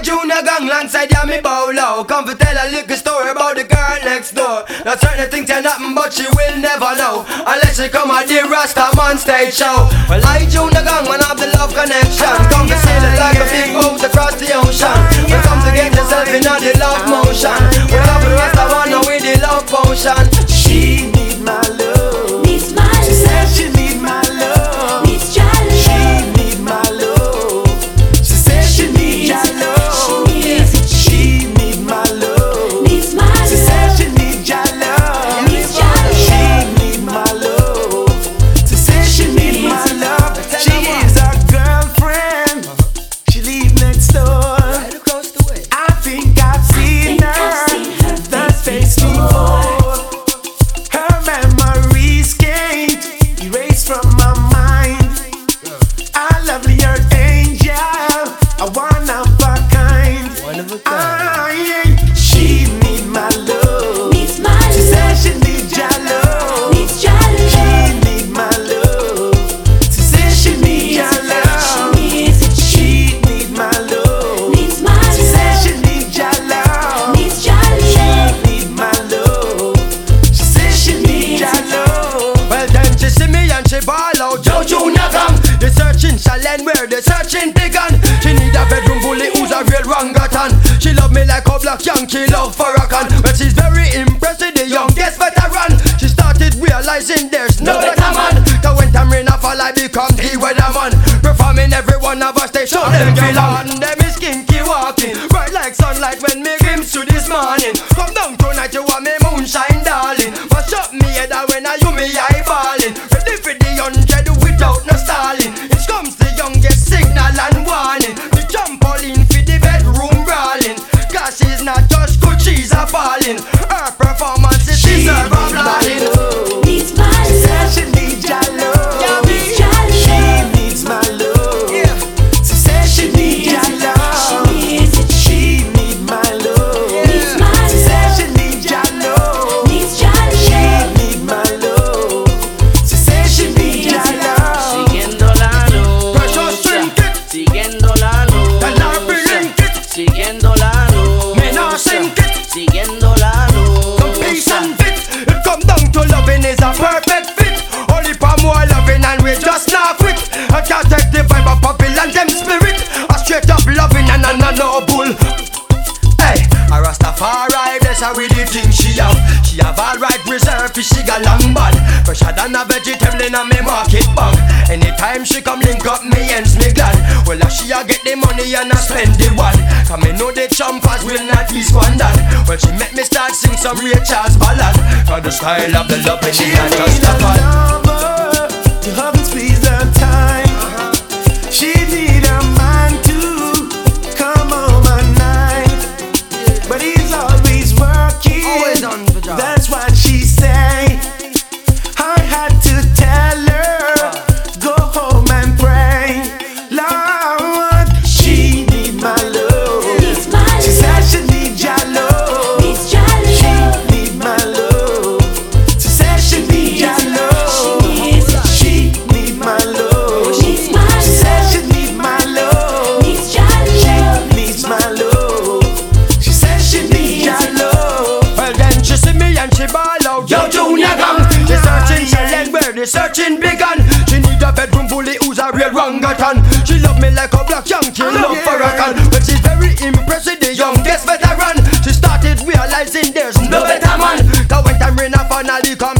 Junior gang alongside ya me bow low. Come to tell a little story about the girl next door. Now certain things are nothing but she will never know unless she come at the Rasta Man stage show. Well I Junior gang man have the love connection. Come to sail it like a big boat across the ocean. We come to get yourself in on the love motion. We love the Rasta Man now with the love potion. She need my love. Needs my love. She said she need my love. Needs your love. She need my love. She said she need your love. She need my love. Needs my love. She said she need your love. Needs your love. She need my love. She said she need my love. She is a girlfriend. She live next door. Right across the way. I think I've seen her. That face before. Her memories can't erase from my mind. A lovely earth angel, a one of a kind. One of a kind. She need my love. Needs my She love. said she need your love. Needs your She love. need my love. She said she need your love. Needs it. She need my love. Needs my She said love. she need your love. Needs your She love. need my love. She said she need your love. Well then she see me and she ball out. Joe Junior gang. They searching Shalen where they searching Pigan. She need a bedroom bully who's a real rangathan. She love me like a black Yankee love Farrakhan. Well she's very impressed with the youngest veteran. She started realizing there's no better man. Cause when time rain a fall I become the weatherman. Performing every one of us they show them feel on. Them is kinky walking. Bright like sunlight when me glimpse to this morning. Come down tonight you want me moonshine darling. Mash up me head when I you me eyeballing. Ready for the 100 without no stalling. It comes the youngest signal and warning. The trampoline for the bedroom brawling. Cause she's not just good, she's a falling. Her performance is she's a applauding. Needs my She said love. she need your love. Needs your She love. needs my love. Yeah. She said she need your love. Needs it. She need my love. Needs my She said love. she need your love. Needs your She love. need my love. She said she need your love. Siguiendo la luz, Precious trinket. siguiendo la luz, The Larry Linkit. siguiendo la luz, Me nah sink it. siguiendo la luz. Some peace and fit. It come down to loving is a perfect fit. Only for more loving and we just not quit. I can't take the vibe of puppy and them spirit. A straight up loving and a no bull. Hey, a Rastafari, bless her with the thing she have. She have all right reserve, she got long band. Fresher than a vegetable in a me market bank. Anytime she come link up me ends me glad. Well if she a get the money and I spend the one. Cause me know the champers will not be squandered. Well she make me start sing some Ray Charles ballad. Cause the style of the love is She not just need a a fun. lover to hug and squeeze her tight. She need a man to come home at night, but he's always working. Always on the job. That's what she say. I had to tell her go home and pray. Lord, she need my love. Needs my She love. said she need your love. Needs your She love. need my love. She said she need your love. Needs it. She need my love. Needs my She said love. she need my love. Needs your love. She needs my love. She said she need your love. Well then she see me and she ball out. Yo Junior gang. She searching Shalen where they searching Pigan. She need a bedroom bully who's a real rangathan. She love me like a black Yankee love Farrakhan. But she's very impressed with the youngest veteran. She started realizing there's no better man. Cause when time rain a finally come